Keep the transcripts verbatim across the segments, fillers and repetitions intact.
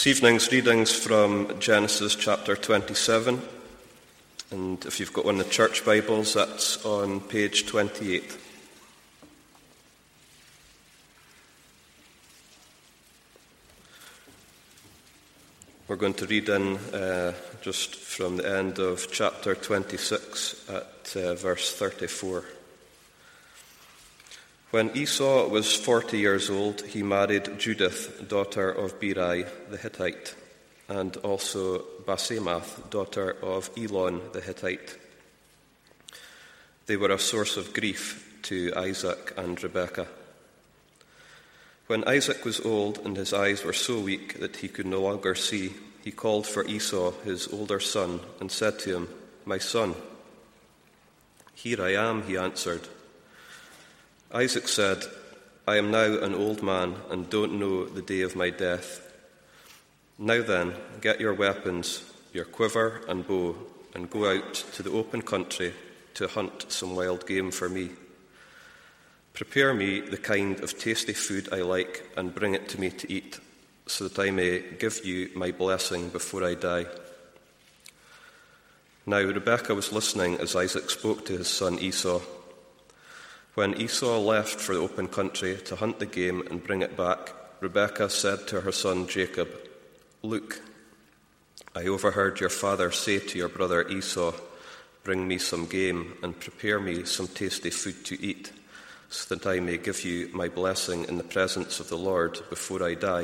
This evening's readings from Genesis chapter twenty-seven, and if you've got one of the church Bibles, that's on page twenty-eight. We're going to read in uh, just from the end of chapter twenty-six at uh, verse thirty-four. When Esau was forty years old, he married Judith, daughter of Beeri the Hittite, and also Basemath, daughter of Elon the Hittite. They were a source of grief to Isaac and Rebekah. When Isaac was old and his eyes were so weak that he could no longer see, he called for Esau, his older son, and said to him, "My son." "Here I am," he answered. Isaac said, "I am now an old man and don't know the day of my death. Now then, get your weapons, your quiver and bow, and go out to the open country to hunt some wild game for me. Prepare me the kind of tasty food I like and bring it to me to eat, so that I may give you my blessing before I die." Now Rebekah was listening as Isaac spoke to his son Esau. When Esau left for the open country to hunt the game and bring it back, Rebekah said to her son Jacob, "Look, I overheard your father say to your brother Esau, 'Bring me some game and prepare me some tasty food to eat, so that I may give you my blessing in the presence of the Lord before I die.'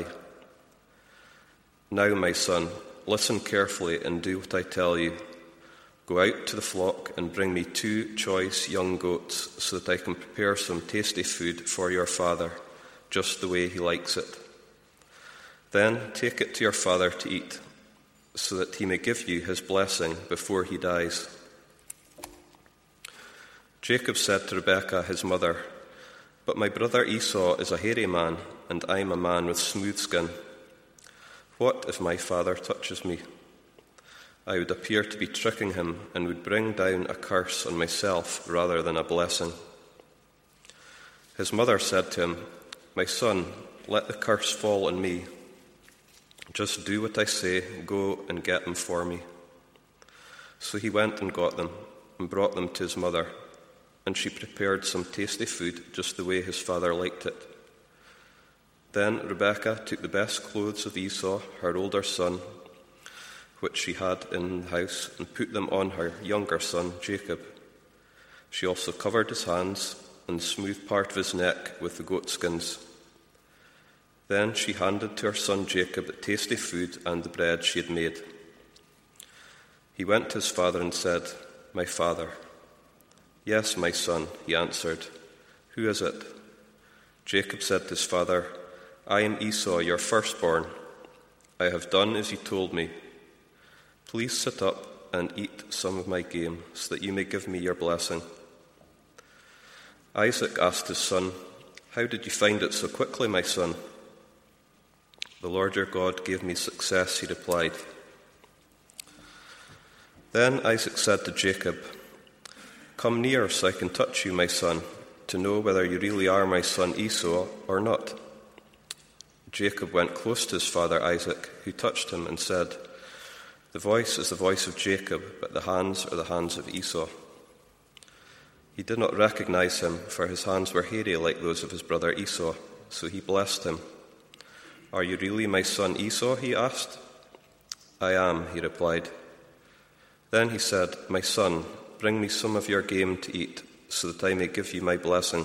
Now, my son, listen carefully and do what I tell you. Go out to the flock and bring me two choice young goats, so that I can prepare some tasty food for your father, just the way he likes it. Then take it to your father to eat, so that he may give you his blessing before he dies." Jacob said to Rebekah, his mother, "But my brother Esau is a hairy man, and I am a man with smooth skin. What if my father touches me? I would appear to be tricking him and would bring down a curse on myself rather than a blessing." His mother said to him, "My son, let the curse fall on me. Just do what I say, go and get them for me." So he went and got them and brought them to his mother, and she prepared some tasty food just the way his father liked it. Then Rebekah took the best clothes of Esau, her older son, which she had in the house, and put them on her younger son, Jacob. She also covered his hands and the smooth part of his neck with the goatskins. Then she handed to her son Jacob the tasty food and the bread she had made. He went to his father and said, "My father." "Yes, my son," he answered. "Who is it?" Jacob said to his father, "I am Esau, your firstborn. I have done as you told me. Please sit up and eat some of my game, so that you may give me your blessing." Isaac asked his son, "How did you find it so quickly, my son?" "The Lord your God gave me success," he replied. Then Isaac said to Jacob, "Come near so I can touch you, my son, to know whether you really are my son Esau or not." Jacob went close to his father Isaac, who touched him and said, "The voice is the voice of Jacob, but the hands are the hands of Esau." He did not recognize him, for his hands were hairy like those of his brother Esau, so he blessed him. "Are you really my son Esau?" he asked. "I am," he replied. Then he said, "My son, bring me some of your game to eat, so that I may give you my blessing."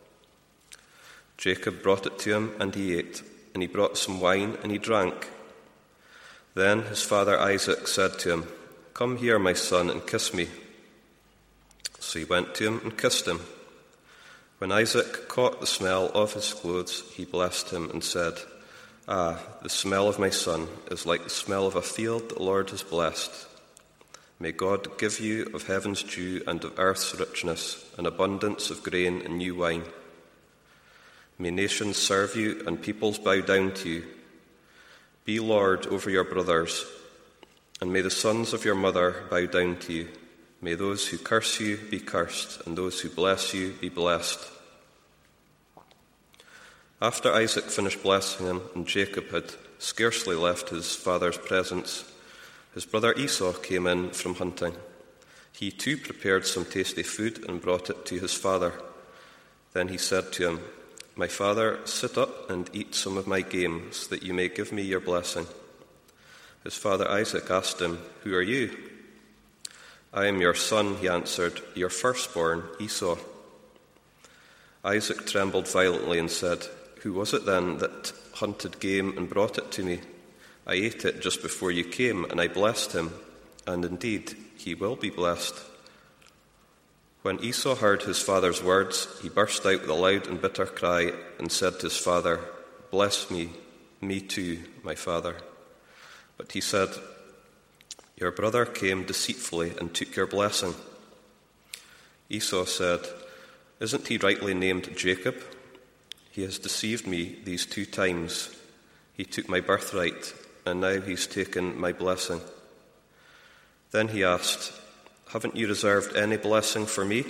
Jacob brought it to him, and he ate, and he brought some wine, and he drank. Then his father Isaac said to him, "Come here, my son, and kiss me." So he went to him and kissed him. When Isaac caught the smell of his clothes, he blessed him and said, "Ah, the smell of my son is like the smell of a field the Lord has blessed. May God give you of heaven's dew and of earth's richness, an abundance of grain and new wine. May nations serve you and peoples bow down to you. Be Lord over your brothers, and may the sons of your mother bow down to you. May those who curse you be cursed, and those who bless you be blessed." After Isaac finished blessing him, and Jacob had scarcely left his father's presence, his brother Esau came in from hunting. He too prepared some tasty food and brought it to his father. Then he said to him, "My father, sit up and eat some of my game, so that you may give me your blessing." His father Isaac asked him, "Who are you?" "I am your son," he answered, "your firstborn, Esau." Isaac trembled violently and said, "Who was it then that hunted game and brought it to me? I ate it just before you came, and I blessed him, and indeed he will be blessed." When Esau heard his father's words, he burst out with a loud and bitter cry and said to his father, "Bless me, me too, my father." But he said, "Your brother came deceitfully and took your blessing." Esau said, "Isn't he rightly named Jacob? He has deceived me these two times. He took my birthright, and now he's taken my blessing." Then he asked, "Haven't you reserved any blessing for me?"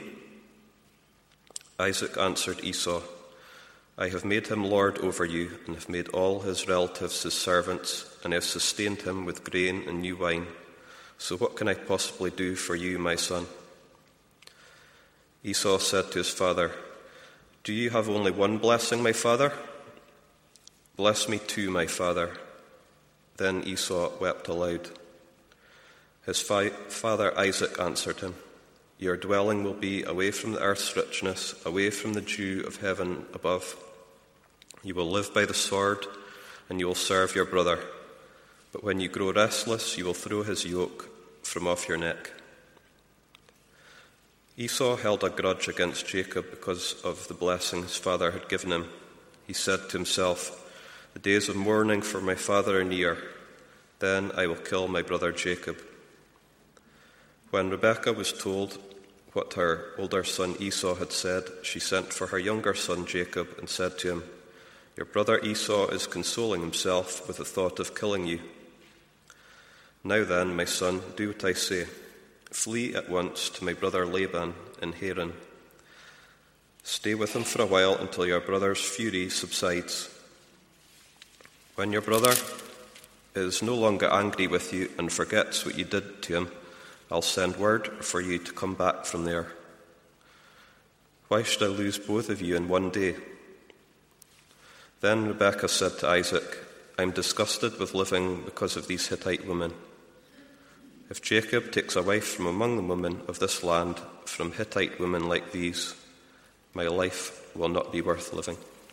Isaac answered Esau, "I have made him lord over you, and have made all his relatives his servants, and have sustained him with grain and new wine. So what can I possibly do for you, my son?" Esau said to his father, "Do you have only one blessing, my father?" "Bless me too, my father." Then Esau wept aloud. His fi- father Isaac answered him, "Your dwelling will be away from the earth's richness, away from the dew of heaven above. You will live by the sword, and you will serve your brother. But when you grow restless, you will throw his yoke from off your neck." Esau held a grudge against Jacob because of the blessing his father had given him. He said to himself, "The days of mourning for my father are near. Then I will kill my brother Jacob." When Rebekah was told what her older son Esau had said, she sent for her younger son Jacob and said to him, "Your brother Esau is consoling himself with the thought of killing you. Now then, my son, do what I say. Flee at once to my brother Laban in Haran. Stay with him for a while until your brother's fury subsides. When your brother is no longer angry with you and forgets what you did to him, I'll send word for you to come back from there. Why should I lose both of you in one day?" Then Rebekah said to Isaac, "I'm disgusted with living because of these Hittite women. If Jacob takes a wife from among the women of this land, from Hittite women like these, my life will not be worth living."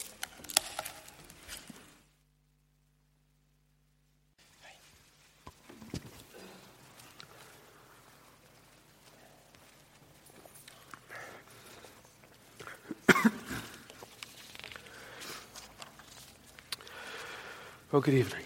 Well, good evening.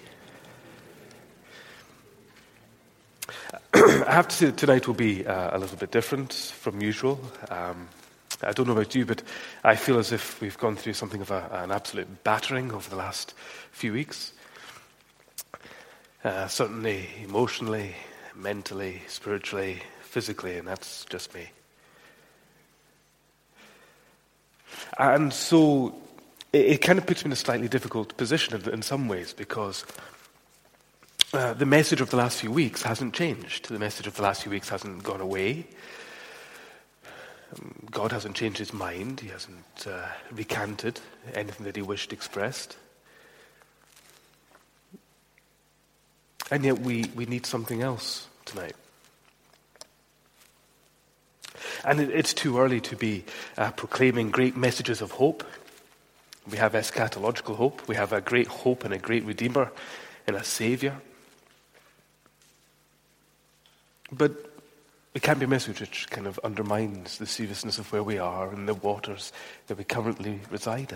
I have to say that tonight will be uh, a little bit different from usual. Um, I don't know about you, but I feel as if we've gone through something of a, an absolute battering over the last few weeks. Uh, certainly emotionally, mentally, spiritually, physically, and that's just me. And so it, it kind of puts me in a slightly difficult position in, in some ways, because uh, the message of the last few weeks hasn't changed. The message of the last few weeks hasn't gone away. Um, God hasn't changed his mind. He hasn't uh, recanted anything that he wished expressed. And yet we, we need something else tonight. And it, it's too early to be uh, proclaiming great messages of hope. We have eschatological hope. We have a great hope and a great Redeemer and a Saviour. But it can't be a message which kind of undermines the seriousness of where we are and the waters that we currently reside in.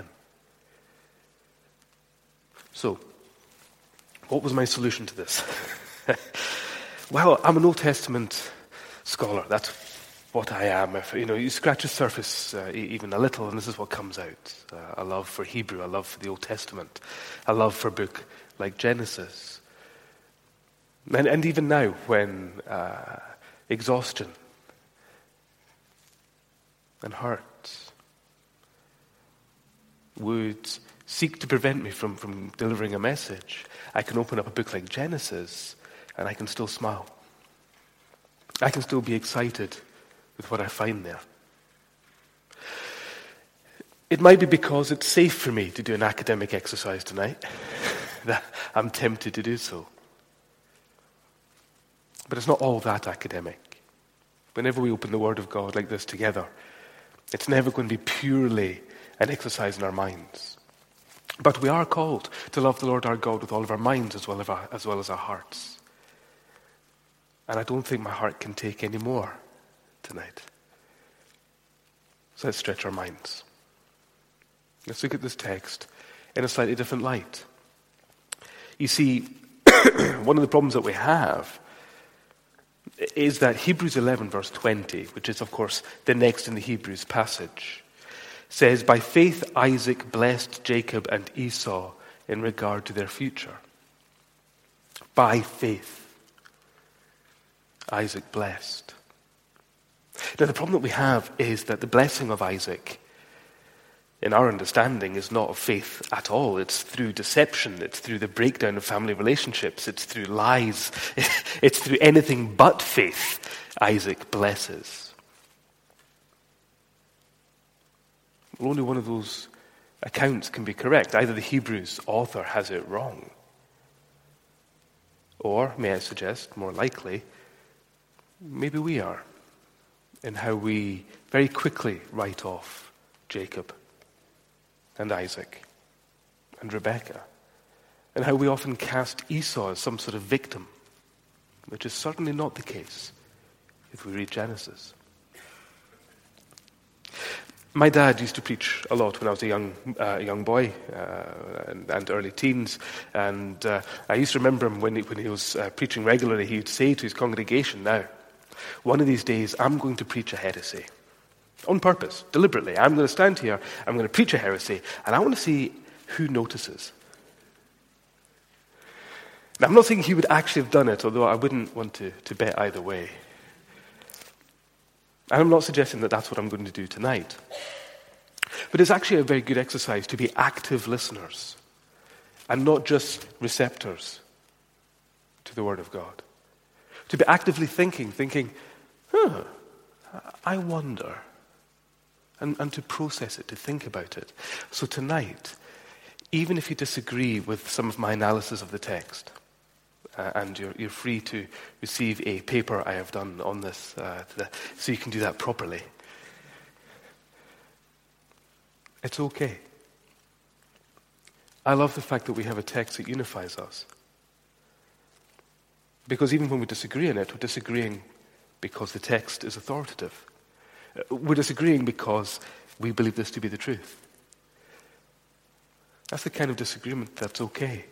So, what was my solution to this? Well, I'm an Old Testament scholar. That's what I am. If, you know, you scratch the surface uh, even a little, and this is what comes out. Uh, a love for Hebrew, a love for the Old Testament, a love for a book like Genesis. And, and even now, when uh, exhaustion and hurt would seek to prevent me from, from delivering a message, I can open up a book like Genesis and I can still smile. I can still be excited with what I find there. It might be because it's safe for me to do an academic exercise tonight that I'm tempted to do so. But it's not all that academic. Whenever we open the Word of God like this together, it's never going to be purely an exercise in our minds. But we are called to love the Lord our God with all of our minds as well as our, as well as our hearts. And I don't think my heart can take any more tonight. So let's stretch our minds. Let's look at this text in a slightly different light. You see, one of the problems that we have is that Hebrews eleven verse twenty, which is of course the next in the Hebrews passage, says, by faith Isaac blessed Jacob and Esau in regard to their future. By faith, Isaac blessed. Now the problem that we have is that the blessing of Isaac, in our understanding, is not of faith at all. It's through deception. It's through the breakdown of family relationships. It's through lies. It's through anything but faith Isaac blesses. Well, only one of those accounts can be correct. Either the Hebrews author has it wrong, or, may I suggest, more likely, maybe we are, in how we very quickly write off Jacob and Isaac and Rebekah, and how we often cast Esau as some sort of victim, which is certainly not the case if we read Genesis. My dad used to preach a lot when I was a young uh, young boy uh, and, and early teens, and uh, I used to remember him when he, when he was uh, preaching regularly. He would say to his congregation, now, one of these days I'm going to preach a heresy. On purpose, deliberately. I'm going to stand here, I'm going to preach a heresy, and I want to see who notices. Now, I'm not saying he would actually have done it, although I wouldn't want to, to bet either way. And I'm not suggesting that that's what I'm going to do tonight. But it's actually a very good exercise to be active listeners and not just receptors to the Word of God. To be actively thinking, thinking, huh, I wonder. And, and to process it, to think about it. So tonight, even if you disagree with some of my analysis of the text, uh, and you're, you're free to receive a paper I have done on this, uh, the, so you can do that properly, it's okay. I love the fact that we have a text that unifies us. Because even when we disagree on it, we're disagreeing because the text is authoritative. We're disagreeing because we believe this to be the truth. That's the kind of disagreement that's okay.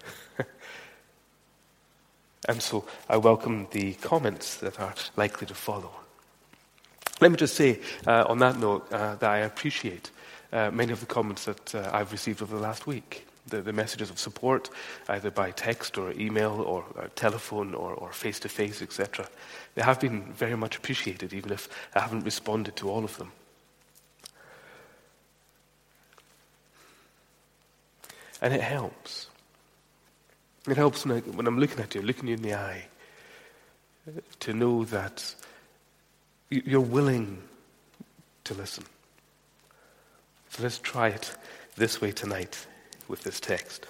And so I welcome the comments that are likely to follow. Let me just say uh, on that note uh, that I appreciate uh, many of the comments that uh, I've received over the last week. The, the messages of support, either by text or email or, or telephone or, or face-to-face, et cetera. They have been very much appreciated, even if I haven't responded to all of them. And it helps. It helps when, I, when I'm looking at you, looking you in the eye, to know that you're willing to listen. So let's try it this way tonight with this text.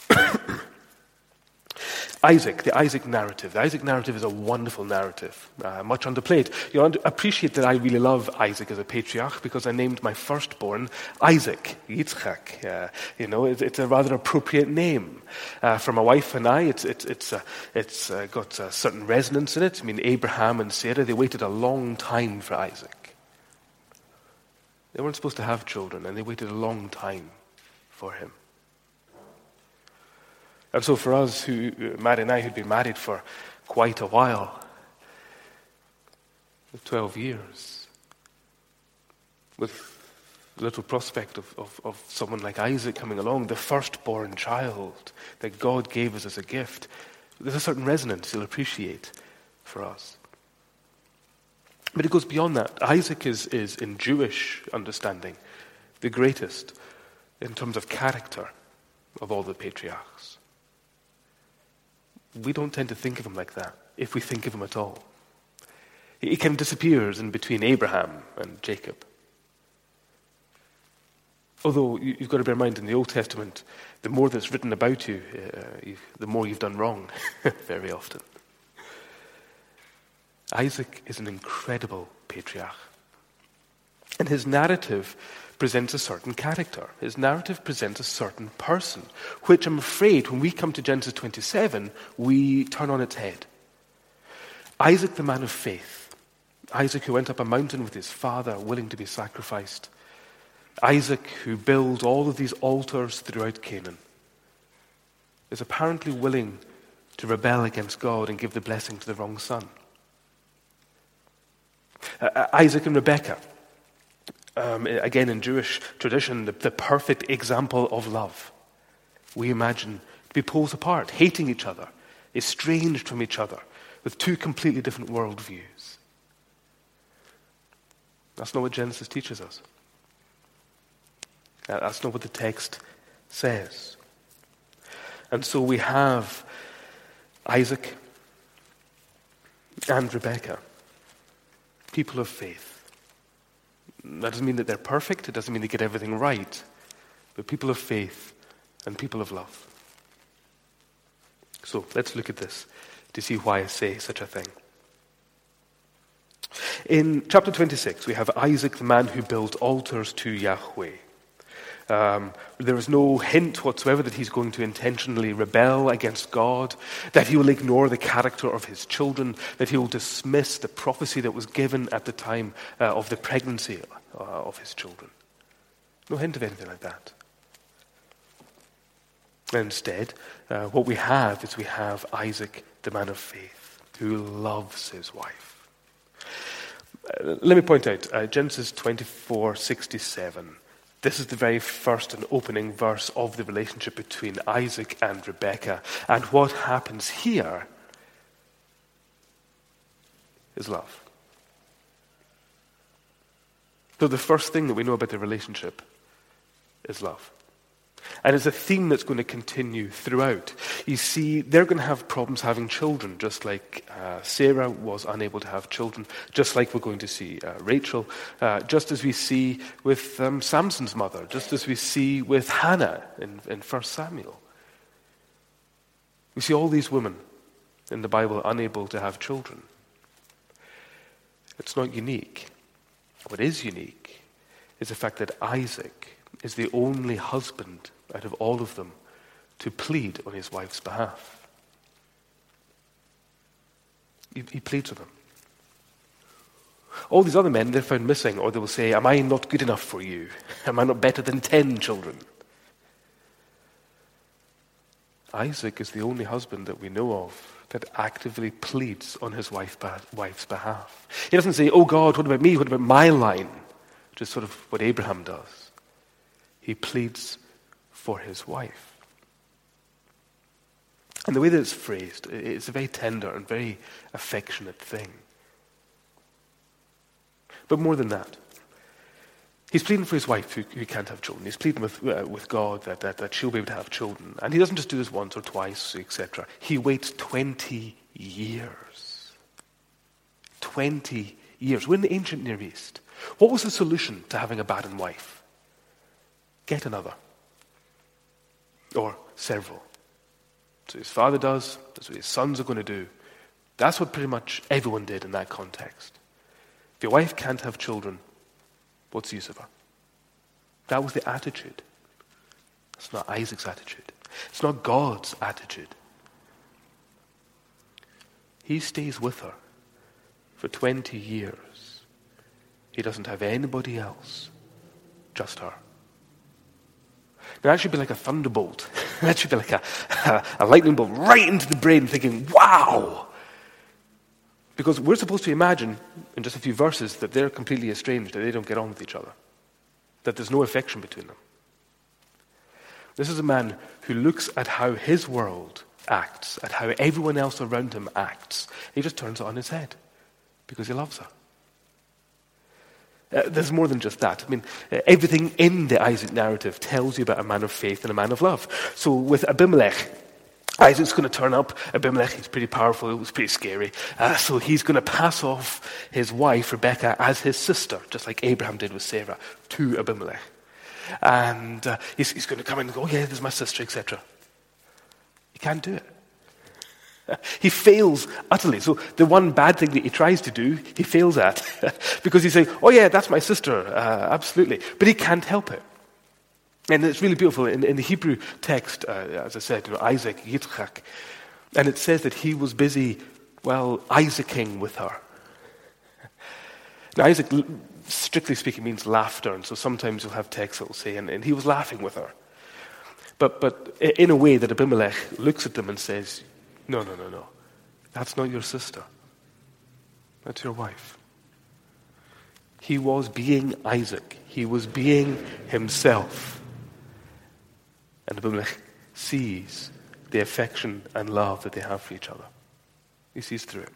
Isaac, the Isaac narrative. The Isaac narrative is a wonderful narrative, uh, much underplayed. You'll under- appreciate that I really love Isaac as a patriarch because I named my firstborn Isaac, Yitzchak. Uh, you know, it, it's a rather appropriate name. Uh, for my wife and I, it's it's it's uh, it's uh, got a certain resonance in it. I mean, Abraham and Sarah, they waited a long time for Isaac. They weren't supposed to have children, and they waited a long time for him. And so for us, who Matt and I, who'd been married for quite a while, twelve years, with little prospect of, of, of someone like Isaac coming along, the firstborn child that God gave us as a gift, there's a certain resonance you'll appreciate for us. But it goes beyond that. Isaac is, is in Jewish understanding, the greatest in terms of character of all the patriarchs. We don't tend to think of him like that, if we think of him at all. He kind of disappears in between Abraham and Jacob. Although you've got to bear in mind, in the Old Testament, the more that's written about you, uh, the more you've done wrong, very often. Isaac is an incredible patriarch. And his narrative presents a certain character. His narrative presents a certain person, which I'm afraid when we come to Genesis twenty-seven, we turn on its head. Isaac, the man of faith. Isaac who went up a mountain with his father, willing to be sacrificed. Isaac who built all of these altars throughout Canaan, is apparently willing to rebel against God and give the blessing to the wrong son. Uh, Isaac and Rebekah, um, again in Jewish tradition, the, the perfect example of love. We imagine to be poles apart, hating each other, estranged from each other, with two completely different worldviews. That's not what Genesis teaches us. That's not what the text says. And so we have Isaac and Rebekah, people of faith. That doesn't mean that they're perfect. It doesn't mean they get everything right. But people of faith and people of love. So let's look at this to see why I say such a thing. In chapter twenty-six, we have Isaac, the man who built altars to Yahweh. Um, there is no hint whatsoever that he's going to intentionally rebel against God, that he will ignore the character of his children, that he will dismiss the prophecy that was given at the time uh, of the pregnancy uh, of his children. No hint of anything like that. Instead, uh, what we have is we have Isaac, the man of faith, who loves his wife. Uh, let me point out, uh, Genesis twenty-four sixty-seven. This is the very first and opening verse of the relationship between Isaac and Rebekah. And what happens here is love. So the first thing that we know about the relationship is love. And it's a theme that's going to continue throughout. You see, they're going to have problems having children, just like uh, Sarah was unable to have children, just like we're going to see uh, Rachel, uh, just as we see with um, Samson's mother, just as we see with Hannah in, in First Samuel. We see all these women in the Bible unable to have children. It's not unique. What is unique is the fact that Isaac is the only husband out of all of them to plead on his wife's behalf. He, he pleads with them. All these other men, they're found missing, or they will say, am I not good enough for you? Am I not better than ten children? Isaac is the only husband that we know of that actively pleads on his wife, wife's behalf. He doesn't say, oh God, what about me? What about my line? Which is sort of what Abraham does. He pleads for his wife. And the way that it's phrased, it's a very tender and very affectionate thing. But more than that, he's pleading for his wife who, who can't have children. He's pleading with, uh, with God that, that, that she'll be able to have children. And he doesn't just do this once or twice, et cetera. He waits twenty years. twenty years. We're in the ancient Near East. What was the solution to having a barren wife? Get another. Or several. So his father does, that's what his sons are going to do. That's what pretty much everyone did in that context. If your wife can't have children, what's the use of her? That was the attitude. It's not Isaac's attitude. It's not God's attitude. He stays with her for twenty years. He doesn't have anybody else, just her. Now, that should be like a thunderbolt. That should be like a, a, a lightning bolt right into the brain, thinking, wow! Because we're supposed to imagine, in just a few verses, that they're completely estranged, that they don't get on with each other, that there's no affection between them. This is a man who looks at how his world acts, at how everyone else around him acts. He just turns it on his head because he loves her. Uh, there's more than just that. I mean, uh, everything in the Isaac narrative tells you about a man of faith and a man of love. So with Abimelech, Isaac's going to turn up. Abimelech, he's pretty powerful. It was pretty scary. Uh, so he's going to pass off his wife, Rebekah, as his sister, just like Abraham did with Sarah, to Abimelech. And uh, he's, he's going to come in and go, oh yeah, this is my sister, et cetera. He can't do it. He fails utterly. So the one bad thing that he tries to do, he fails at. Because he's saying, oh yeah, that's my sister, uh, absolutely. But he can't help it. And it's really beautiful. In, in the Hebrew text, uh, as I said, you know, Isaac, Yitzchak, and it says that he was busy, well, Isaacing with her. Now Isaac, strictly speaking, means laughter, and so sometimes you'll have texts that will say, and, and he was laughing with her. But, but in a way that Abimelech looks at them and says, no, no, no, no. That's not your sister. That's your wife. He was being Isaac. He was being himself. And Abimelech sees the affection and love that they have for each other. He sees through it.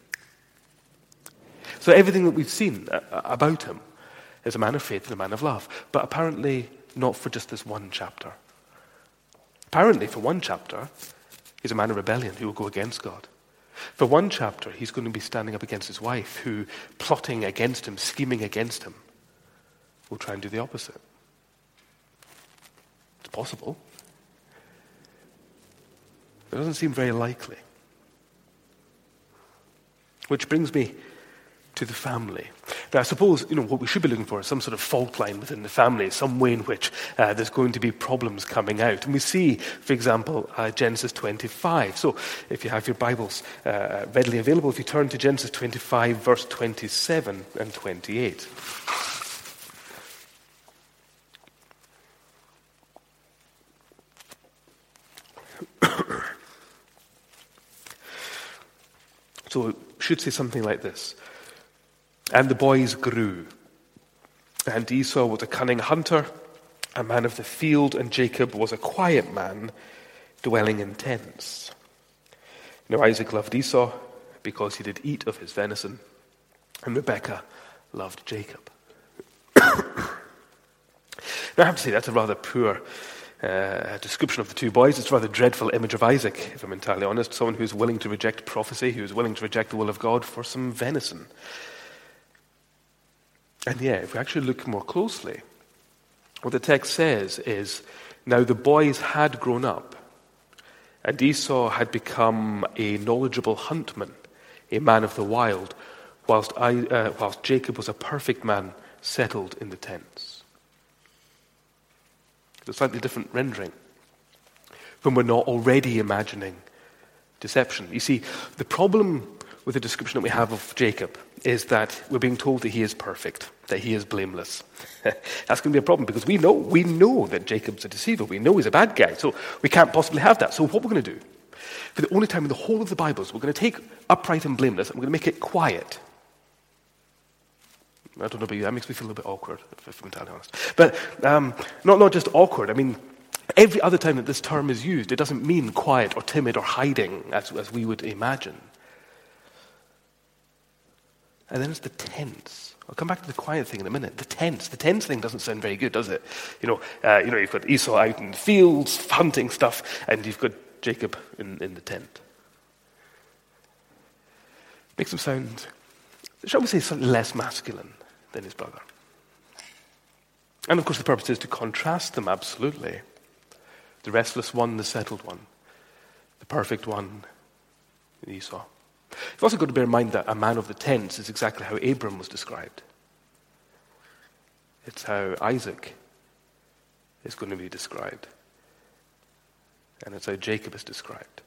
So everything that we've seen about him is a man of faith and a man of love. But apparently not for just this one chapter. Apparently for one chapter, he's a man of rebellion who will go against God. For one chapter, he's going to be standing up against his wife who, plotting against him, scheming against him, will try and do the opposite. It's possible. It doesn't seem very likely. Which brings me to the family. Now, I suppose, you know, what we should be looking for is some sort of fault line within the family, some way in which uh, there's going to be problems coming out. And we see, for example, uh, Genesis twenty-five. So, if you have your Bibles uh, readily available, if you turn to Genesis twenty-five, verse twenty-seven and twenty-eight. So it should say something like this. And the boys grew, and Esau was a cunning hunter, a man of the field, and Jacob was a quiet man, dwelling in tents. Now Isaac loved Esau because he did eat of his venison, and Rebekah loved Jacob. Now I have to say that's a rather poor Uh, description of the two boys. It's a rather dreadful image of Isaac, if I'm entirely honest. Someone who's willing to reject prophecy, who's willing to reject the will of God for some venison. And yeah, if we actually look more closely, what the text says is, now the boys had grown up, and Esau had become a knowledgeable huntman, a man of the wild, whilst, I, uh, whilst Jacob was a perfect man settled in the tents. A slightly different rendering when we're not already imagining deception. You see, the problem with the description that we have of Jacob is that we're being told that he is perfect, that he is blameless. That's going to be a problem because we know we know that Jacob's a deceiver. We know he's a bad guy, so we can't possibly have that. So what we're going to do, for the only time in the whole of the Bible, is we're going to take upright and blameless and we're going to make it quiet. I don't know about you, that makes me feel a little bit awkward, if I'm entirely honest. But um, not, not just awkward, I mean, every other time that this term is used, it doesn't mean quiet or timid or hiding, as, as we would imagine. And then it's the tense. I'll come back to the quiet thing in a minute. The tense. The tense thing doesn't sound very good, does it? You know, uh, you know, you've got Esau out in the fields, hunting stuff, and you've got Jacob in, in the tent. Makes him sound, shall we say, slightly less masculine than his brother. And of course the purpose is to contrast them, absolutely. The restless one, the settled one. The perfect one, Esau. You've also got to bear in mind that a man of the tents is exactly how Abram was described. It's how Isaac is going to be described. And it's how Jacob is described.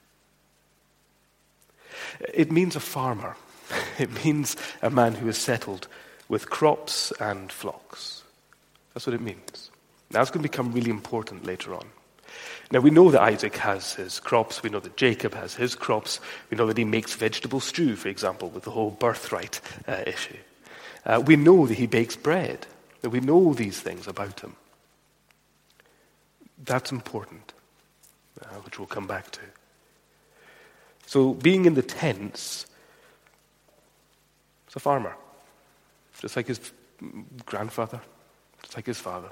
It means a farmer. It means a man who is settled with crops and flocks. That's what it means. Now it's going to become really important later on. Now we know that Isaac has his crops, we know that Jacob has his crops, we know that he makes vegetable stew, for example, with the whole birthright uh, issue. Uh, we know that he bakes bread, that we know these things about him. That's important, uh, which we'll come back to. So being in the tents, it's a farmer. Just like his grandfather, just like his father.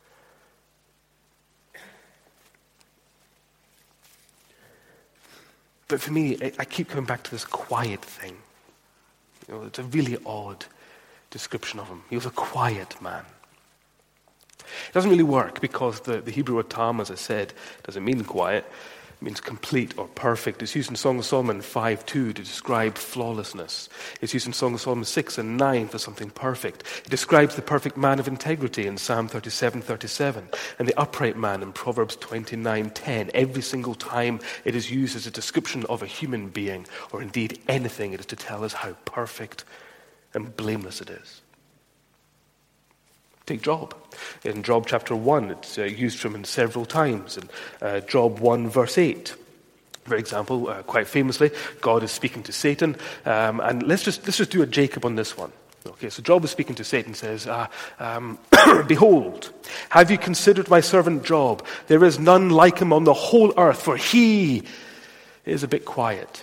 But for me, I, I keep coming back to this quiet thing. You know, it's a really odd description of him. He was a quiet man. It doesn't really work because the, the Hebrew word tam, as I said, doesn't mean quiet. It means complete or perfect. It's used in Song of Solomon five two to describe flawlessness. It's used in Song of Solomon six and nine for something perfect. It describes the perfect man of integrity in Psalm thirty-seven thirty-seven and the upright man in Proverbs twenty-nine ten. Every single time it is used as a description of a human being, or indeed anything, it is to tell us how perfect and blameless it is. Take Job. In Job chapter one, it's uh, used from him several times. In uh, Job one verse eight, for example, uh, quite famously, God is speaking to Satan. Um, and let's just let's just do a Jacob on this one. Okay, so Job is speaking to Satan, says, uh, um, Behold, have you considered my servant Job? There is none like him on the whole earth, for he is a bit quiet.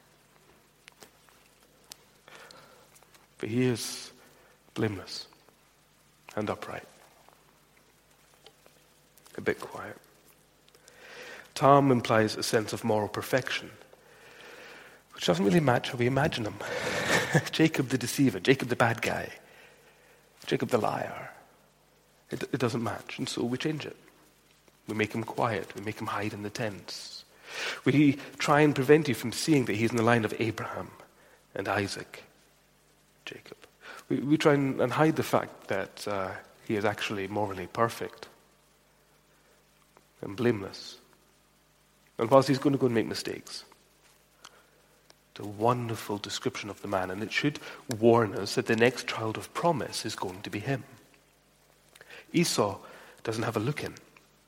But he is blameless and upright. A bit quiet. Tam implies a sense of moral perfection, which doesn't really match how we imagine him. Jacob the deceiver, Jacob the bad guy, Jacob the liar. It, it doesn't match, and so we change it. We make him quiet. We make him hide in the tents. We try and prevent you from seeing that he's in the line of Abraham and Isaac, Jacob. We, we try and, and hide the fact that uh, he is actually morally perfect and blameless. And whilst he's going to go and make mistakes, it's a wonderful description of the man, and it should warn us that the next child of promise is going to be him. Esau doesn't have a look in.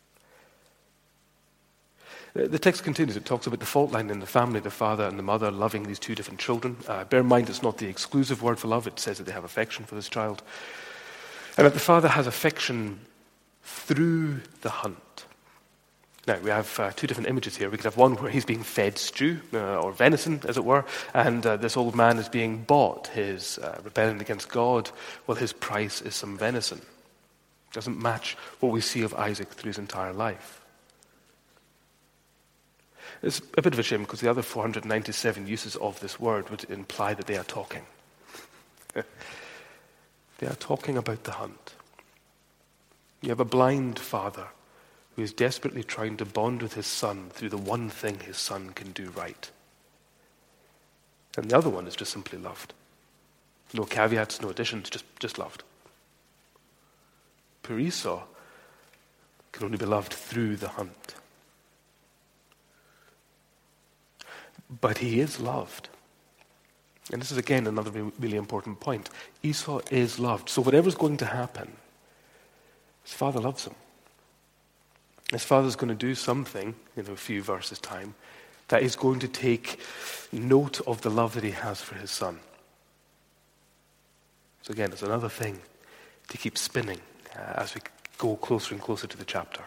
The text continues. It talks about the fault line in the family, the father and the mother loving these two different children. Uh, bear in mind, it's not the exclusive word for love. It says that they have affection for this child. And that the father has affection through the hunt. Now, we have uh, two different images here. We could have one where he's being fed stew, uh, or venison, as it were, and uh, this old man is being bought. His uh, rebellion against God, well, his price is some venison. It doesn't match what we see of Isaac through his entire life. It's a bit of a shame because the other four hundred ninety-seven uses of this word would imply that they are talking. They are talking about the hunt. You have a blind father who is desperately trying to bond with his son through the one thing his son can do right. And the other one is just simply loved. No caveats, no additions, just, just loved. Poor Esau can only be loved through the hunt. But he is loved. And this is again another really important point. Esau is loved. So whatever's going to happen, his father loves him. His father's going to do something in a few verses' time that is going to take note of the love that he has for his son. So again, it's another thing to keep spinning uh, as we go closer and closer to the chapter.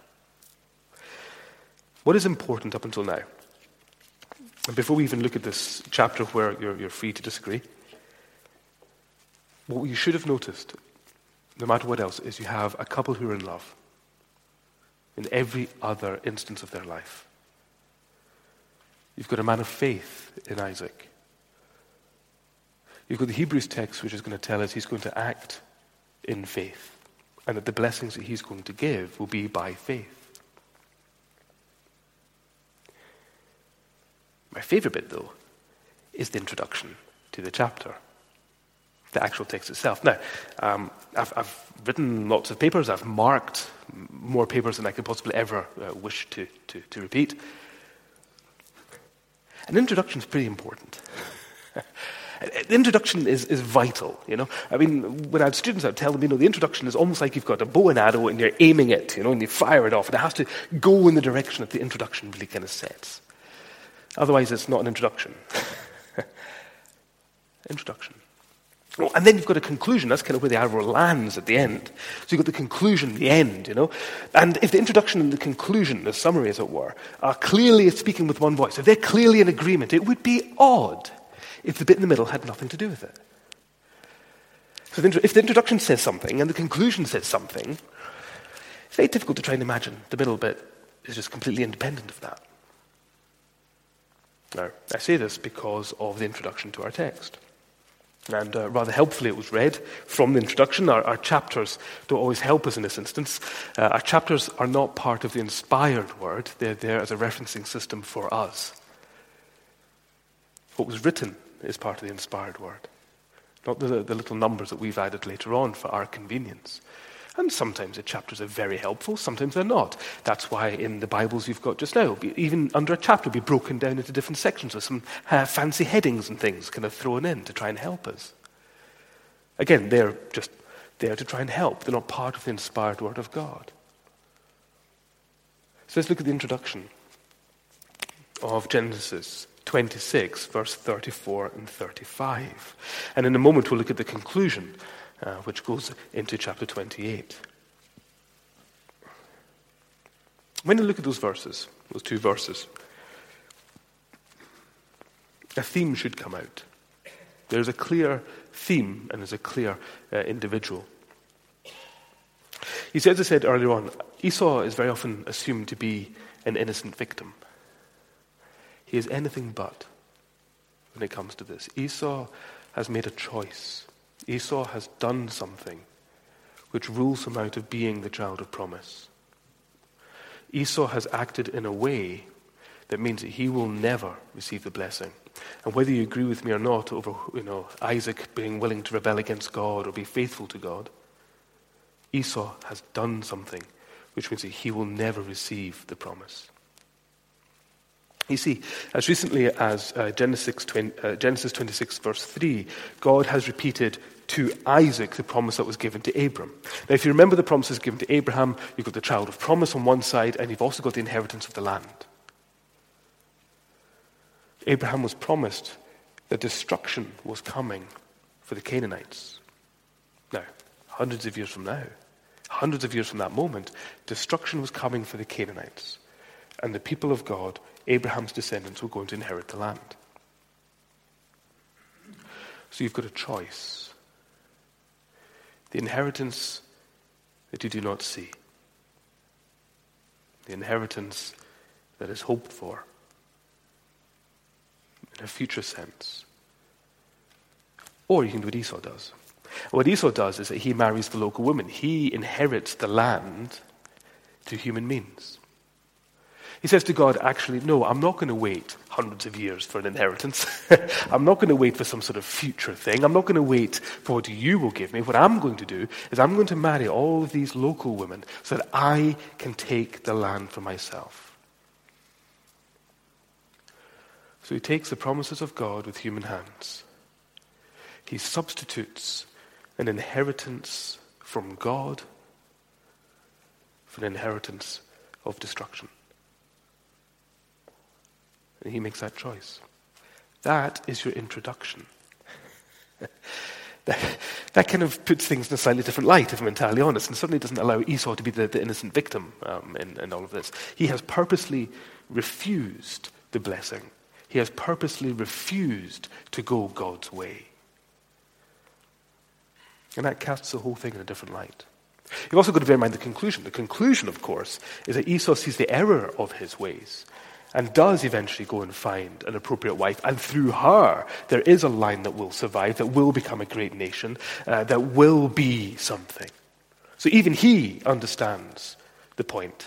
What is important up until now? And before we even look at this chapter where you're, you're free to disagree, what you should have noticed, no matter what else, is you have a couple who are in love in every other instance of their life. You've got a man of faith in Isaac. You've got the Hebrews text, which is going to tell us he's going to act in faith, and that the blessings that he's going to give will be by faith. My favorite bit, though, is the introduction to the chapter, the actual text itself. Now, um, I've, I've written lots of papers. I've marked more papers than I could possibly ever uh, wish to, to, to repeat. An introduction is pretty important. The introduction is, is vital, you know. I mean, when I have students, I would tell them, you know, the introduction is almost like you've got a bow and arrow and you're aiming it, you know, and you fire it off, and it has to go in the direction that the introduction really kind of sets. Otherwise, it's not an introduction. Introduction. Oh, and then you've got a conclusion. That's kind of where the arrow lands at the end. So you've got the conclusion, the end, you know. And if the introduction and the conclusion, the summary as it were, are clearly speaking with one voice, if they're clearly in agreement, it would be odd if the bit in the middle had nothing to do with it. So the, if the introduction says something and the conclusion says something, it's very difficult to try and imagine the middle bit is just completely independent of that. Now, I say this because of the introduction to our text. And uh, rather helpfully it was read from the introduction. Our, our chapters don't always help us in this instance. Uh, our chapters are not part of the inspired word. They're there as a referencing system for us. What was written is part of the inspired word, not the, the little numbers that we've added later on for our convenience. And sometimes the chapters are very helpful, sometimes they're not. That's why in the Bibles you've got just now, even under a chapter, will be broken down into different sections with some uh, fancy headings and things kind of thrown in to try and help us. Again, they're just there to try and help. They're not part of the inspired word of God. So let's look at the introduction of Genesis twenty-six, verse thirty-four and thirty-five. And in a moment we'll look at the conclusion, uh, which goes into chapter twenty-eight. When you look at those verses, those two verses, a theme should come out. There's a clear theme and there's a clear uh, individual. You see, as I said earlier on, Esau is very often assumed to be an innocent victim. He is anything but when it comes to this. Esau has made a choice. Esau has done something which rules him out of being the child of promise. Esau has acted in a way that means that he will never receive the blessing. And whether you agree with me or not over, you know, Isaac being willing to rebel against God or be faithful to God, Esau has done something which means that he will never receive the promise. You see, as recently as uh, Genesis, twenty, uh, Genesis twenty-six, verse three, God has repeated to Isaac the promise that was given to Abram. Now, if you remember the promises given to Abraham, you've got the child of promise on one side, and you've also got the inheritance of the land. Abraham was promised that destruction was coming for the Canaanites. Now, hundreds of years from now, hundreds of years from that moment, destruction was coming for the Canaanites. And the people of God, Abraham's descendants, were going to inherit the land. So you've got a choice. The inheritance that you do not see. The inheritance that is hoped for in a future sense. Or you can do what Esau does. What Esau does is that he marries the local woman. He inherits the land through human means. He says to God, actually, no, I'm not going to wait hundreds of years for an inheritance. I'm not going to wait for some sort of future thing. I'm not going to wait for what you will give me. What I'm going to do is I'm going to marry all of these local women so that I can take the land for myself. So he takes the promises of God with human hands. He substitutes an inheritance from God for an inheritance of destruction. And he makes that choice. That is your introduction. that, that kind of puts things in a slightly different light, if I'm entirely honest, and certainly doesn't allow Esau to be the, the innocent victim um, in, in all of this. He has purposely refused the blessing. He has purposely refused to go God's way. And that casts the whole thing in a different light. You've also got to bear in mind the conclusion. The conclusion, of course, is that Esau sees the error of his ways and does eventually go and find an appropriate wife. And through her, there is a line that will survive, that will become a great nation, uh, that will be something. So even he understands the point.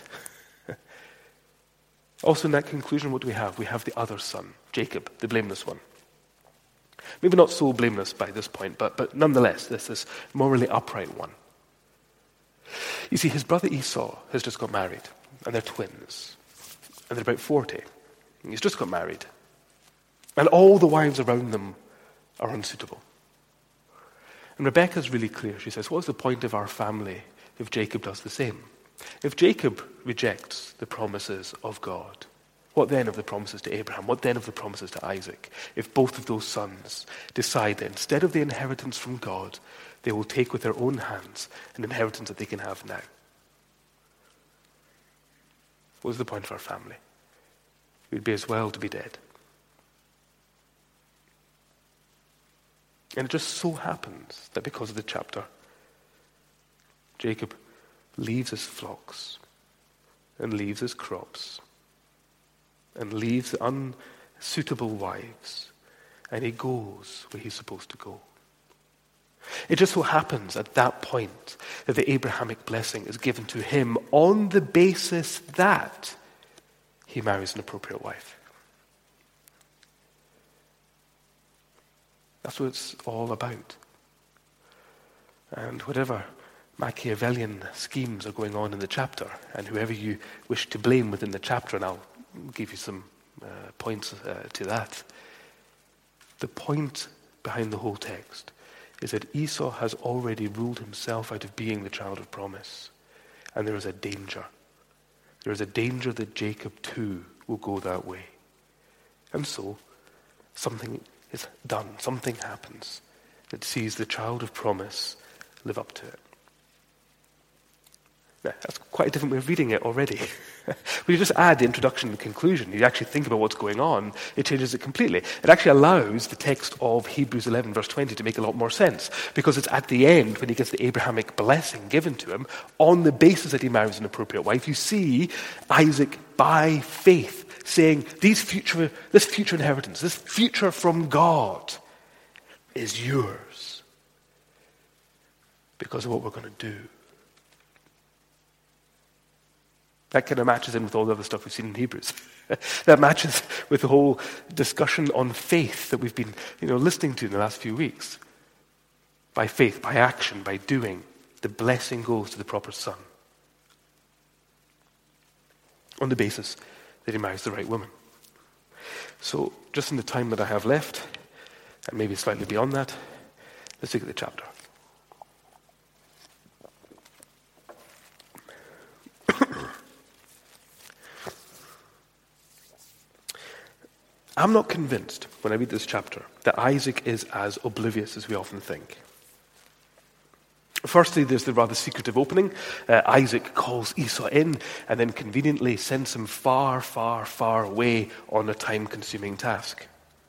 Also in that conclusion, what do we have? We have the other son, Jacob, the blameless one. Maybe not so blameless by this point, but, but nonetheless, this is morally upright one. You see, his brother Esau has just got married, and they're twins. And they're about forty. He's just got married. And all the wives around them are unsuitable. And Rebecca's really clear. She says, what's the point of our family if Jacob does the same? If Jacob rejects the promises of God, what then of the promises to Abraham? What then of the promises to Isaac? If both of those sons decide that instead of the inheritance from God, they will take with their own hands an inheritance that they can have now. What is the point of our family? It would be as well to be dead. And it just so happens that because of the chapter, Jacob leaves his flocks and leaves his crops and leaves the unsuitable wives, and he goes where he's supposed to go. It just so happens at that point that the Abrahamic blessing is given to him on the basis that he marries an appropriate wife. That's what it's all about. And whatever Machiavellian schemes are going on in the chapter, and whoever you wish to blame within the chapter, and I'll give you some uh, points uh, to that, the point behind the whole text is that Esau has already ruled himself out of being the child of promise. And there is a danger. There is a danger that Jacob too will go that way. And so, something is done, something happens that sees the child of promise live up to it. Now, that's quite a different way of reading it already. When you just add the introduction and conclusion, you actually think about what's going on, it changes it completely. It actually allows the text of Hebrews eleven verse twenty to make a lot more sense, because it's at the end when he gets the Abrahamic blessing given to him on the basis that he marries an appropriate wife. You see Isaac by faith saying, These future, this future inheritance, this future from God is yours because of what we're going to do. That kind of matches in with all the other stuff we've seen in Hebrews. That matches with the whole discussion on faith that we've been, you know, listening to in the last few weeks. By faith, by action, by doing, the blessing goes to the proper son. On the basis that he marries the right woman. So, just in the time that I have left, and maybe slightly beyond that, let's look at the chapter. I'm not convinced, when I read this chapter, that Isaac is as oblivious as we often think. Firstly, there's the rather secretive opening. Uh, Isaac calls Esau in and then conveniently sends him far, far, far away on a time-consuming task.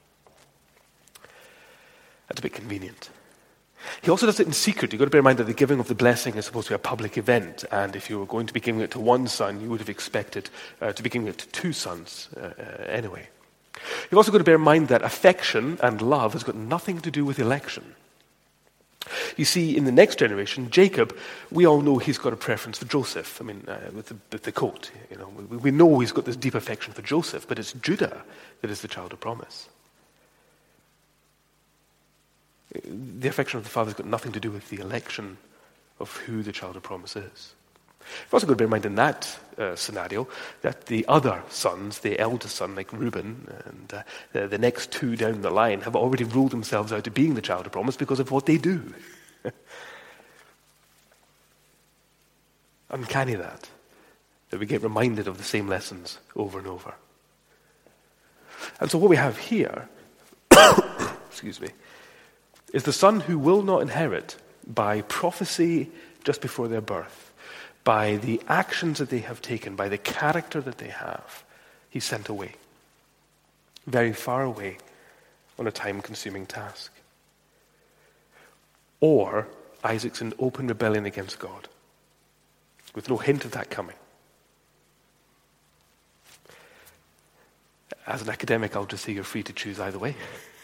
That's a bit convenient. He also does it in secret. You've got to bear in mind that the giving of the blessing is supposed to be a public event, and if you were going to be giving it to one son, you would have expected uh, to be giving it to two sons uh, uh, anyway. You've also got to bear in mind that affection and love has got nothing to do with election. You see, in the next generation, Jacob, we all know he's got a preference for Joseph. I mean, uh, with, the, with the coat, you know, we, we know he's got this deep affection for Joseph, but it's Judah that is the child of promise. The affection of the father's got nothing to do with the election of who the child of promise is. You've also got to bear in mind in that uh, scenario that the other sons, the eldest son like Reuben and uh, the, the next two down the line, have already ruled themselves out of being the child of promise because of what they do. Uncanny that, that we get reminded of the same lessons over and over. And so what we have here, excuse me, is the son who will not inherit by prophecy just before their birth. By the actions that they have taken, by the character that they have, he's sent away. Very far away on a time-consuming task. Or Isaac's in open rebellion against God, with no hint of that coming. As an academic, I'll just say you're free to choose either way.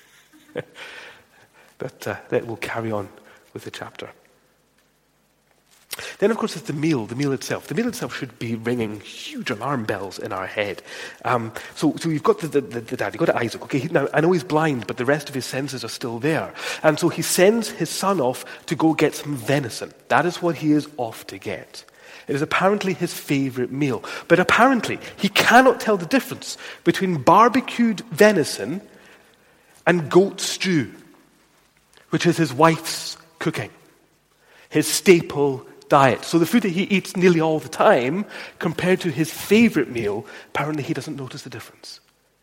But uh, that will carry on with the chapter. Then, of course, there's the meal, the meal itself. The meal itself should be ringing huge alarm bells in our head. Um, so, so you've got the, the, the, the dad, you've got Isaac. Okay, he, now I know he's blind, but the rest of his senses are still there. And so he sends his son off to go get some venison. That is what he is off to get. It is apparently his favorite meal. But apparently, he cannot tell the difference between barbecued venison and goat stew, which is his wife's cooking, his staple diet. So the food that he eats nearly all the time, compared to his favorite meal, apparently he doesn't notice the difference.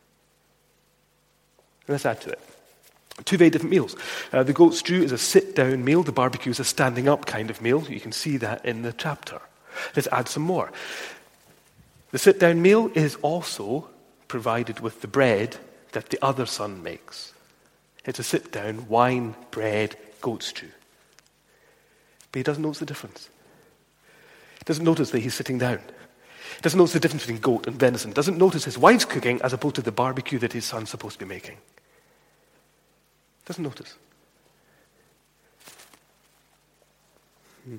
Let's add to it. Two very different meals. Uh, the goat stew is a sit-down meal. The barbecue is a standing-up kind of meal. You can see that in the chapter. Let's add some more. The sit-down meal is also provided with the bread that the other son makes. It's a sit down, wine, bread, goat stew. But he doesn't notice the difference. He doesn't notice that he's sitting down. He doesn't notice the difference between goat and venison. He doesn't notice his wife's cooking as opposed to the barbecue that his son's supposed to be making. He doesn't notice. Hmm.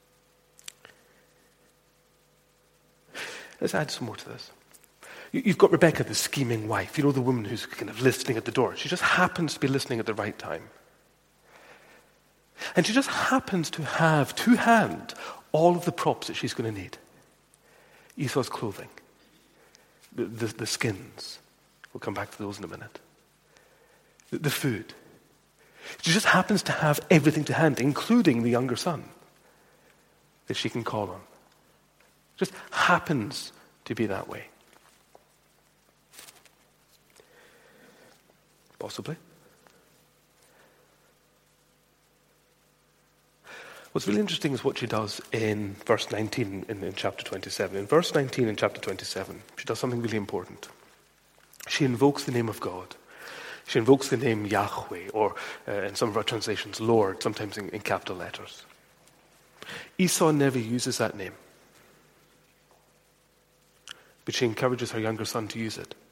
Let's add some more to this. You've got Rebecca, the scheming wife. You know, the woman who's kind of listening at the door. She just happens to be listening at the right time. And she just happens to have to hand all of the props that she's going to need. Esau's clothing, the, the, the skins. We'll come back to those in a minute. The, the food. She just happens to have everything to hand, including the younger son that she can call on. Just happens to be that way. Possibly. What's really interesting is what she does in verse nineteen in, in chapter twenty-seven. In verse nineteen in chapter twenty-seven, she does something really important. She invokes the name of God. She invokes the name Yahweh, or uh, in some of our translations, Lord, sometimes in, in capital letters. Esau never uses that name. But she encourages her younger son to use it.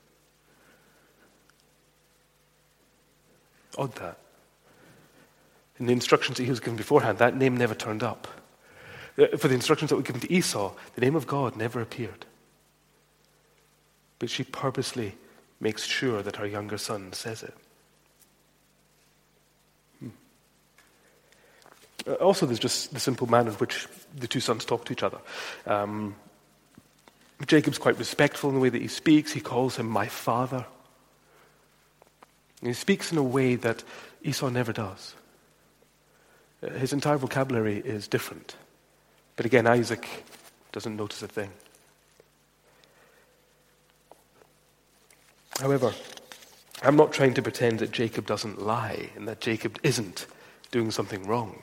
Odd that. In the instructions that he was given beforehand, that name never turned up. For the instructions that were given to Esau, the name of God never appeared. But she purposely makes sure that her younger son says it. Hmm. Also, there's just the simple manner in which the two sons talk to each other. Um, Jacob's quite respectful in the way that he speaks. He calls him my father. He speaks in a way that Esau never does. His entire vocabulary is different. But again, Isaac doesn't notice a thing. However, I'm not trying to pretend that Jacob doesn't lie and that Jacob isn't doing something wrong.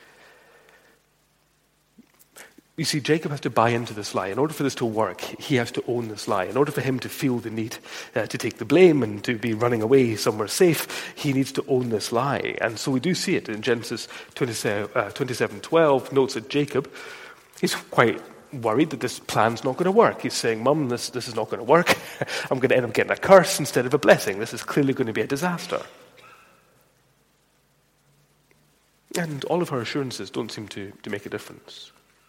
You see, Jacob has to buy into this lie. In order for this to work, he has to own this lie. In order for him to feel the need uh, to take the blame and to be running away somewhere safe, he needs to own this lie. And so we do see it in Genesis twenty-seven twelve, notes that Jacob, he's quite worried that this plan's not going to work. He's saying, Mum, this, this is not going to work. I'm going to end up getting a curse instead of a blessing. This is clearly going to be a disaster. And all of her assurances don't seem to, to make a difference.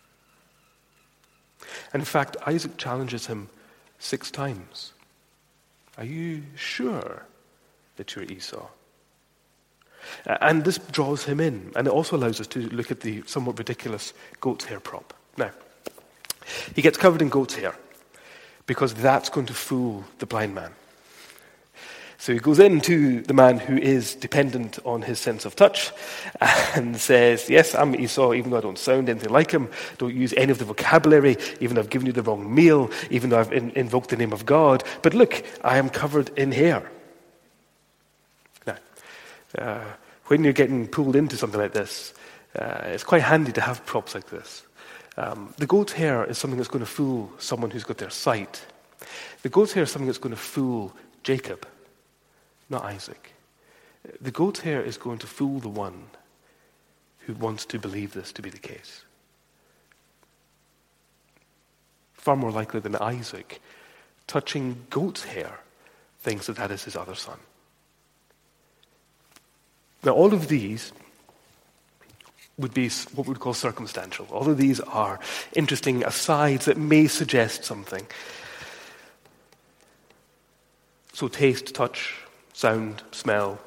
And in fact, Isaac challenges him six times. Are you sure that you're Esau? And this draws him in, and it also allows us to look at the somewhat ridiculous goat's hair prop. Now, he gets covered in goat's hair because that's going to fool the blind man. So he goes into the man who is dependent on his sense of touch and says, yes, I'm Esau, even though I don't sound anything like him, don't use any of the vocabulary, even though I've given you the wrong meal, even though I've in- invoked the name of God. But look, I am covered in hair. Now, uh, when you're getting pulled into something like this, uh, it's quite handy to have props like this. Um, the goat's hair is something that's going to fool someone who's got their sight. The goat's hair is something that's going to fool Jacob, not Isaac. The goat's hair is going to fool the one who wants to believe this to be the case. Far more likely than Isaac, touching goat's hair, thinks that that is his other son. Now, all of these would be what we would call circumstantial. All of these are interesting asides that may suggest something. So taste, touch, sound, smell,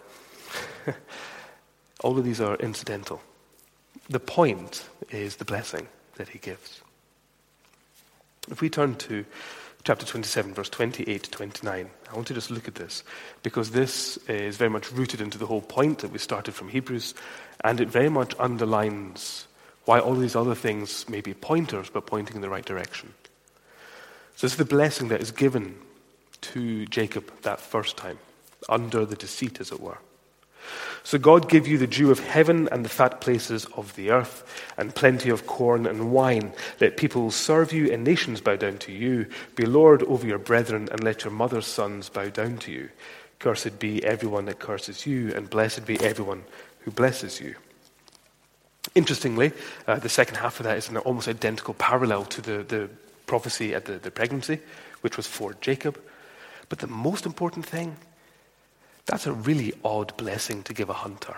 all of these are incidental. The point is the blessing that he gives. If we turn to chapter twenty-seven, verse twenty-eight to twenty-nine, I want to just look at this, because this is very much rooted into the whole point that we started from Hebrews, and it very much underlines why all these other things may be pointers, but pointing in the right direction. So this is the blessing that is given to Jacob that first time, under the deceit, as it were. So God give you the dew of heaven and the fat places of the earth, and plenty of corn and wine. Let people serve you and nations bow down to you. Be Lord over your brethren, and let your mother's sons bow down to you. Cursed be everyone that curses you, and blessed be everyone who blesses you. Interestingly, uh, the second half of that is an almost identical parallel to the, the prophecy at the, the pregnancy, which was for Jacob. But the most important thing, that's a really odd blessing to give a hunter.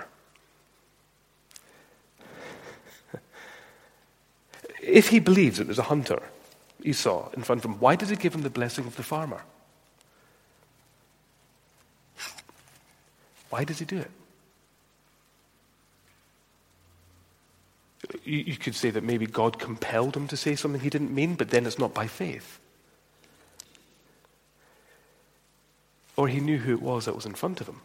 If he believes that there's a hunter, Esau, in front of him, why does he give him the blessing of the farmer? Why does he do it? You, you could say that maybe God compelled him to say something he didn't mean, but then it's not by faith. Or he knew who it was that was in front of him.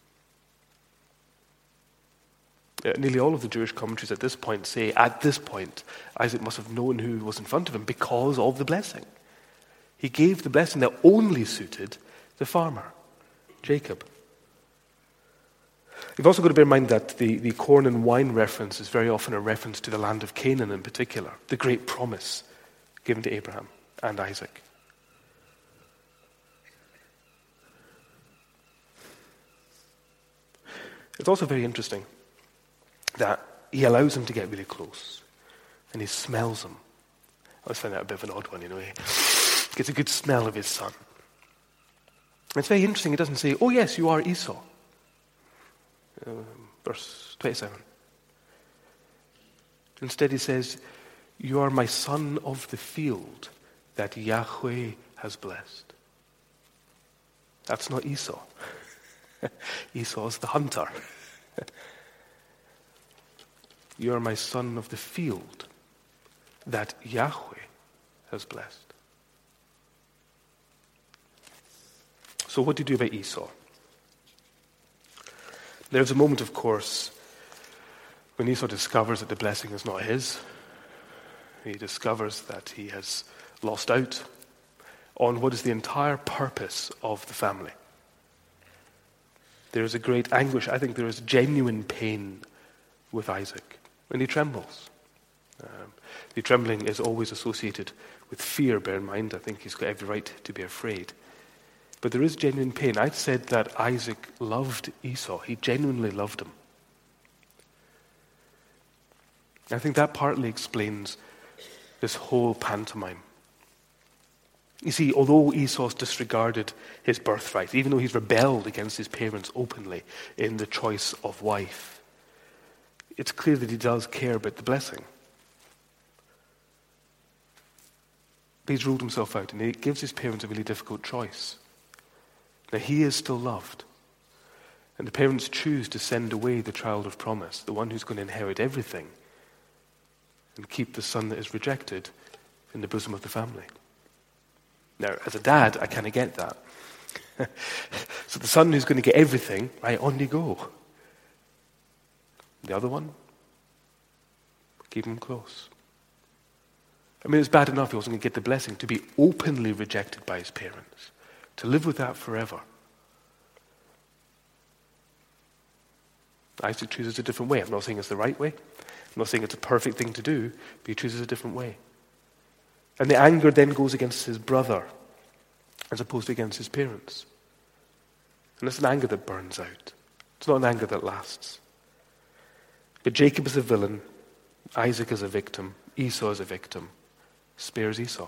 Uh, nearly all of the Jewish commentaries at this point say, at this point, Isaac must have known who was in front of him because of the blessing. He gave the blessing that only suited the farmer, Jacob. You've also got to bear in mind that the, the corn and wine reference is very often a reference to the land of Canaan in particular, the great promise given to Abraham and Isaac. It's also very interesting that he allows him to get really close and he smells him. I always find that a bit of an odd one, you know. He gets a good smell of his son. It's very interesting. He doesn't say, oh yes, you are Esau. Uh, verse twenty-seven. Instead he says, you are my son of the field that Yahweh has blessed. That's not Esau. Esau is the hunter. You are my son of the field that Yahweh has blessed. So what do you do about Esau? There's a moment, of course, when Esau discovers that the blessing is not his. He discovers that he has lost out on what is the entire purpose of the family. There is a great anguish. I think there is genuine pain with Isaac. And he trembles. Um, the trembling is always associated with fear, bear in mind. I think he's got every right to be afraid. But there is genuine pain. I said that Isaac loved Esau. He genuinely loved him. I think that partly explains this whole pantomime. You see, although Esau's disregarded his birthright, even though he's rebelled against his parents openly in the choice of wife, it's clear that he does care about the blessing. But he's ruled himself out, and he gives his parents a really difficult choice. Now, he is still loved. And the parents choose to send away the child of promise, the one who's going to inherit everything, and keep the son that is rejected in the bosom of the family. Now, as a dad, I kind of get that. So the son who's going to get everything, right, on you go. The other one, keep him close. I mean, it's bad enough he wasn't going to get the blessing to be openly rejected by his parents, to live with that forever. Isaac chooses a different way. I'm not saying it's the right way. I'm not saying it's a perfect thing to do, but he chooses a different way. And the anger then goes against his brother as opposed to against his parents. And it's an anger that burns out. It's not an anger that lasts. But Jacob is a villain, Isaac is a victim, Esau is a victim. Spares Esau.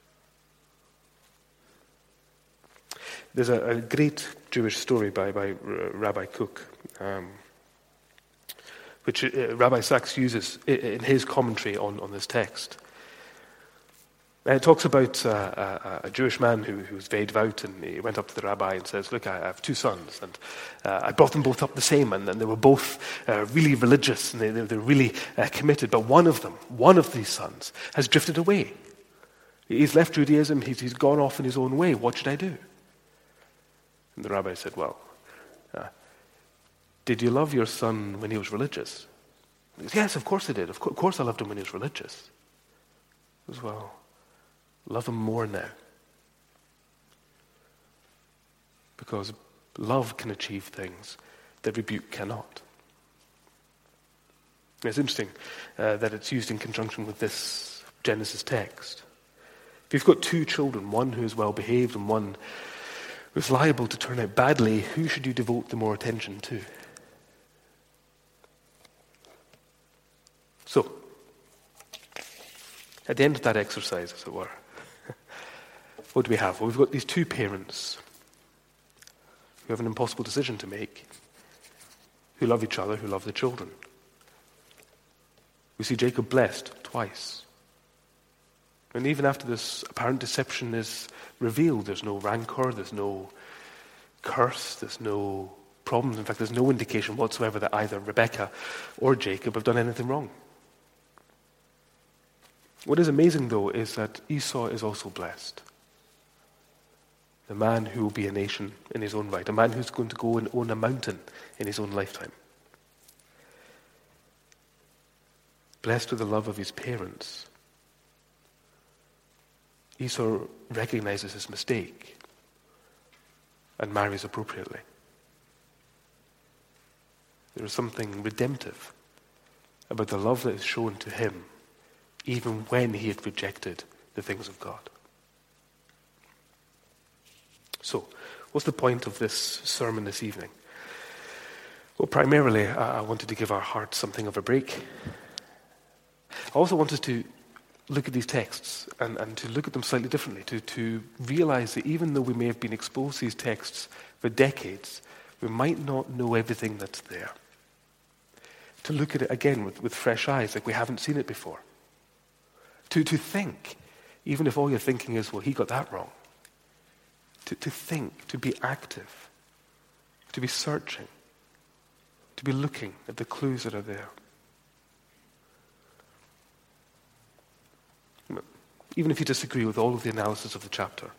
There's a, a great Jewish story by, by Rabbi Kook, um, which uh, Rabbi Sachs uses in his commentary on, on this text. And it talks about uh, a, a Jewish man who, who was very devout, and he went up to the rabbi and says, look, I have two sons, and uh, I brought them both up the same, and, and they were both uh, really religious, and they, they, they're really uh, committed, but one of them, one of these sons, has drifted away. He's left Judaism, he's, he's gone off in his own way. What should I do? And the rabbi said, well, uh, did you love your son when he was religious? He goes, yes, of course I did. Of, co- of course I loved him when he was religious. He goes, well, love him more now. Because love can achieve things that rebuke cannot. And it's interesting uh, that it's used in conjunction with this Genesis text. If you've got two children, one who is well behaved and one was liable to turn out badly, who should you devote the more attention to? So, at the end of that exercise, as it were, what do we have? Well, we've got these two parents who have an impossible decision to make, who love each other, who love their children. We see Jacob blessed twice. And even after this apparent deception is revealed, there's no rancor, there's no curse, there's no problems. In fact, there's no indication whatsoever that either Rebekah or Jacob have done anything wrong. What is amazing, though, is that Esau is also blessed. The man who will be a nation in his own right, a man who's going to go and own a mountain in his own lifetime. Blessed with the love of his parents. Esau recognizes his mistake and marries appropriately. There is something redemptive about the love that is shown to him, even when he had rejected the things of God. So, what's the point of this sermon this evening? Well, primarily, I wanted to give our hearts something of a break. I also wanted to look at these texts and, and to look at them slightly differently, to, to realize that even though we may have been exposed to these texts for decades, we might not know everything that's there. To look at it again with, with fresh eyes, like we haven't seen it before. To, to think, even if all you're thinking is, well, he got that wrong. To, to think, to be active, to be searching, to be looking at the clues that are there. Even if you disagree with all of the analysis of the chapter,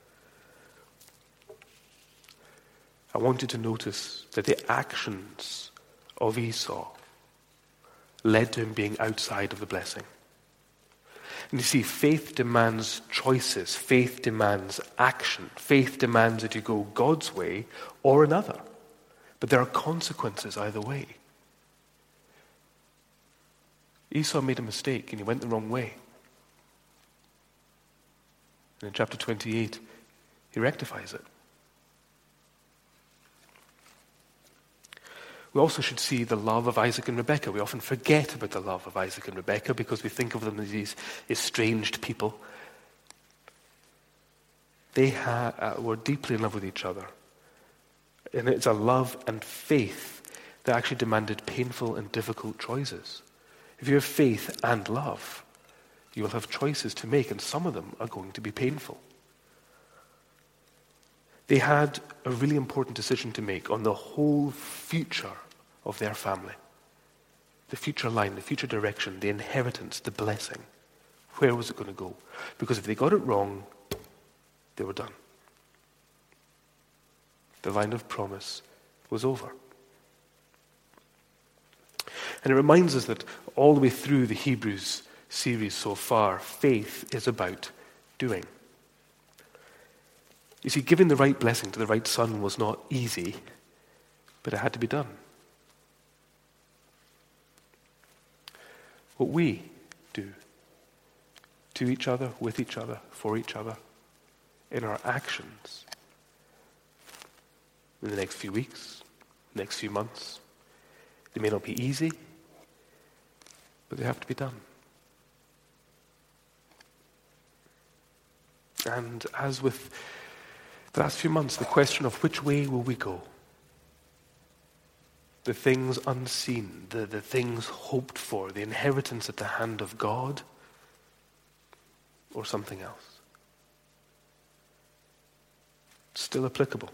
I want you to notice that the actions of Esau led to him being outside of the blessing. And you see, faith demands choices. Faith demands action. Faith demands that you go God's way or another. But there are consequences either way. Esau made a mistake and he went the wrong way. And in chapter twenty-eight, he rectifies it. We also should see the love of Isaac and Rebekah. We often forget about the love of Isaac and Rebekah because we think of them as these estranged people. They ha- uh, were deeply in love with each other. And it's a love and faith that actually demanded painful and difficult choices. If you have faith and love, you will have choices to make, and some of them are going to be painful. They had a really important decision to make on the whole future of their family. The future line, the future direction, the inheritance, the blessing. Where was it going to go? Because if they got it wrong, they were done. The line of promise was over. And it reminds us that all the way through the Hebrews series so far, faith is about doing. You see, giving the right blessing to the right son was not easy, but it had to be done. What we do to each other, with each other, for each other, in our actions, in the next few weeks, next few months, they may not be easy, but they have to be done. And as with the last few months, the question of which way will we go? The things unseen, the, the things hoped for, the inheritance at the hand of God, or something else. Still applicable.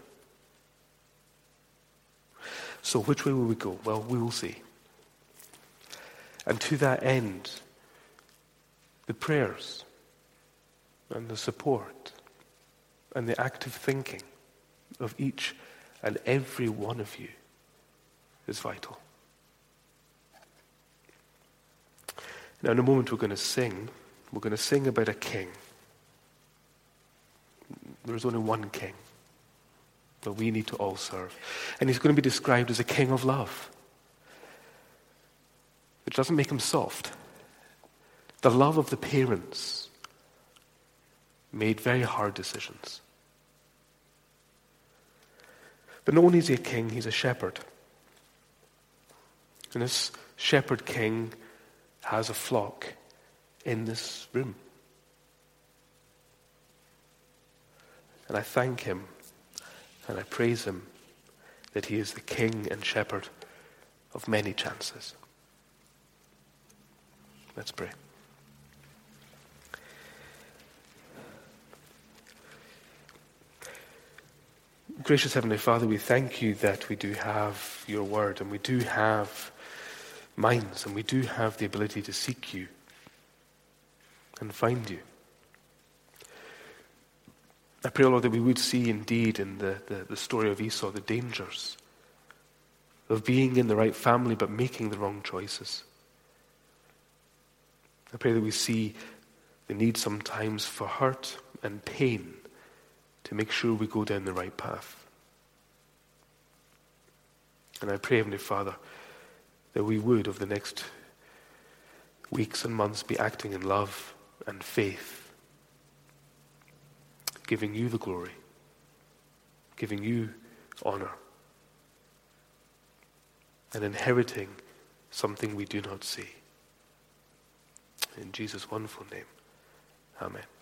So which way will we go? Well, we will see. And to that end, the prayers and the support and the active thinking of each and every one of you is vital. Now, in a moment, we're going to sing. We're going to sing about a king. There is only one king that we need to all serve. And he's going to be described as a king of love, which doesn't make him soft. The love of the parents made very hard decisions. But not only is he a king, he's a shepherd. And this shepherd king has a flock in this room. And I thank him and I praise him that he is the king and shepherd of many chances. Let's pray. Gracious Heavenly Father, we thank you that we do have your word and we do have minds and we do have the ability to seek you and find you. I pray, Lord, that we would see indeed in the, the, the story of Esau the dangers of being in the right family but making the wrong choices. I pray that we see the need sometimes for hurt and pain to make sure we go down the right path. And I pray, Heavenly Father, that we would, over the next weeks and months, be acting in love and faith, giving you the glory, giving you honor, and inheriting something we do not see. In Jesus' wonderful name, amen.